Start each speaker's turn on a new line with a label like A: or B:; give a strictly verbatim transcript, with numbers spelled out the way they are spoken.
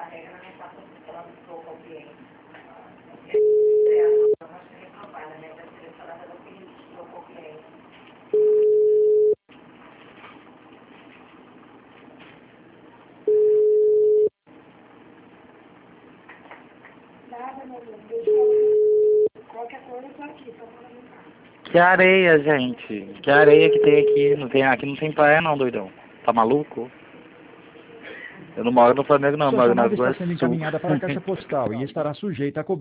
A: Qualquer coisa eu tô aqui, só para brincar.
B: Que areia, gente. Que areia que tem aqui. Não tem, aqui não tem praia não, doidão. Tá maluco? Eu não moro no Flamengo não, eu
C: Sua
B: moro na
C: chamada está
B: Rua
C: sendo
B: Sul.
C: encaminhada para a caixa postal e estará sujeita a cobrança.